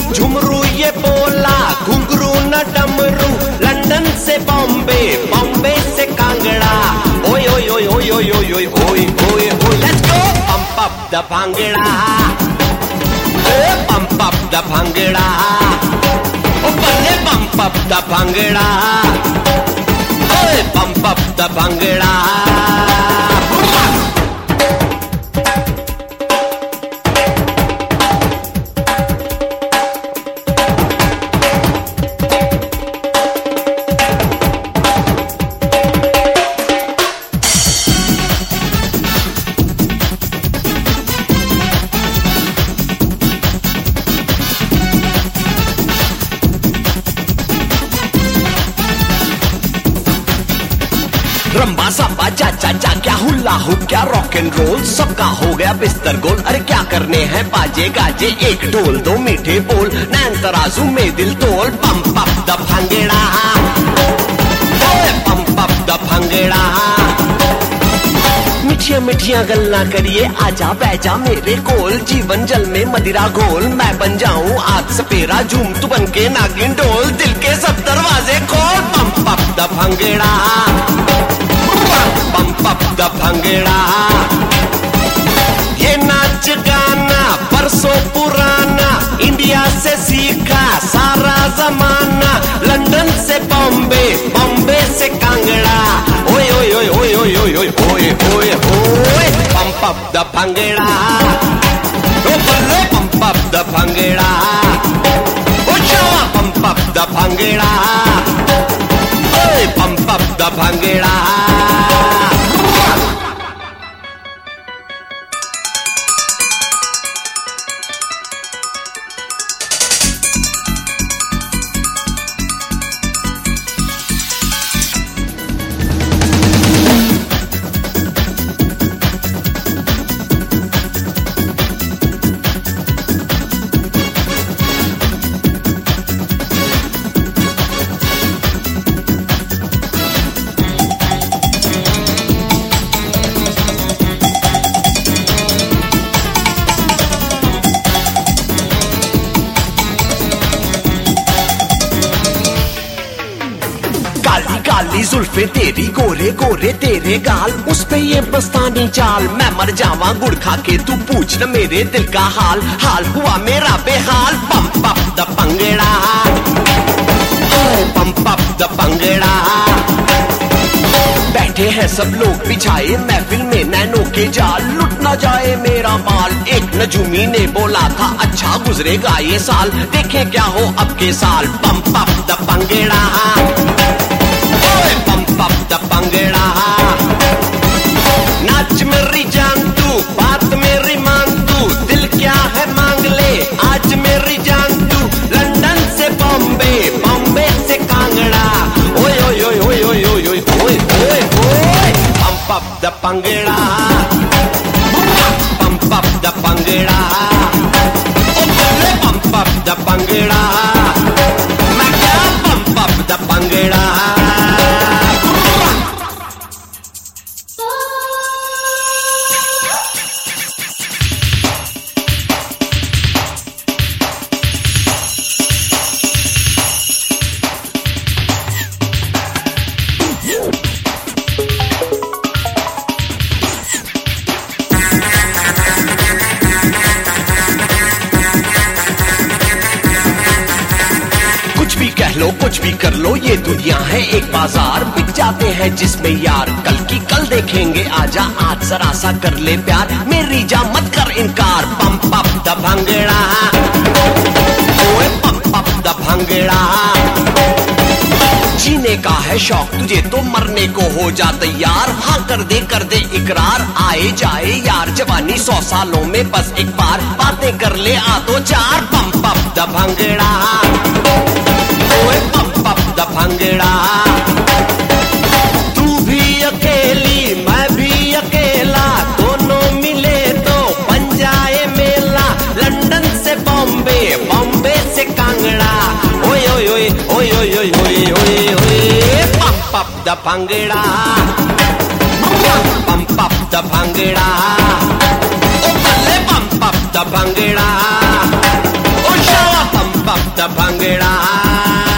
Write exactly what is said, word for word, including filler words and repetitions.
झुमरू ये बोला, घुंघरू न डमरू, लंदन से बॉम्बे, बॉम्बे से कांगड़ा, ओए ओए ओए ओए ओए ओए ओए ओए ओए ओए, let's go pump up the bhangra, pump up the bhangra, ओ बल्ले पंप अप द भांगड़ा, ओए pump up the bhangra. Rumba samba cha cha चा, क्या हुल्ला हो क्या रॉक एंड रोल, सबका हो गया बिस्तर गोल। अरे क्या करने हैं बाजे गाजे, एक ढोल दो मीठे बोल, नैन तराजू में दिल तोल, pump up the bhangra, pump up the bhangra. मिठिया मिठिया गल्ला करिए, आजा बैजा मेरे कोल, जीवन जल में मदिरा घोल, मैं बन जाऊं आज सपेरा, झूम तू बन के नागिन डोल, दिल के सब दरवाजे खोल, pump up the bhangra, pump up the bhangra. ये नाच गाना बरसों पुराना, इंडिया से सीखा सारा जमाना, लंदन से बॉम्बे, बॉम्बे से कांगड़ा, ओए ओए ओए ओए ओए ओए ओए ओए ओए ओए, पंप अप द भांगड़ा, ओ बल्ले पंप अप द भांगड़ा, ओ शावा पंप अप द भांगड़ा, ओए पंप अप द भांगड़ा। काली काली जुल्फे तेरी, गोरे गोरे तेरे गाल, उस पे ये बस्तानी चाल, मैं मर जावा गुड़ खा के, तू पूछ न मेरे दिल का हाल, हाल हुआ मेरा बेहाल, pump up the bhangra, pump up the bhangra. बैठे हैं सब लोग बिछाए महफिल में नैनों के जाल, लुट न जाए मेरा माल, एक नजूमी ने बोला था अच्छा गुजरेगा ये साल, देखें क्या हो अब के साल, pump up the bhangra, pump up the bhangra. नाच मेरी जान तू, बात मेरी मान तू, दिल क्या है मांग ले आज मेरी जान तू, लंदन से बॉम्बे, बॉम्बे से कांगड़ा, ओए ओए ओए ओए ओए ओए ओए ओए ओए ओए, pump up the bhangra, pump up the bhangra, ओ बोले पंप अप द भांगड़ा, मैं क्या पंप अप द भांगड़ा। लो कुछ भी कर लो, ये दुनिया है एक बाजार, बिक जाते हैं जिसमें यार, कल की कल देखेंगे आजा, आज जरा सा कर ले प्यार, मेरी जा मत कर इनकार, पंप अप द भांगड़ा, ओए पंप अप द भांगड़ा। जीने का है शौक तुझे तो मरने को हो जा तैयार, हाँ कर दे कर दे इकरार, आए जाए यार जवानी सौ सालों में बस एक बार, बातें कर ले आ तो चार, पंप अप द भांगड़ा, ओए पंप अप द भांगड़ा। तू भी अकेली मैं भी अकेला, दोनों मिले तो बन जाए मेला, लंदन से बॉम्बे, बॉम्बे से कांगड़ा, ओए ओए ओए ओए ओए ओए ओए ओए ओए, pump up the bhangra, pump up the bhangra, ओ बल्ले पंप अप द भांगड़ा, ओ शावा पंप फक्त भांगडा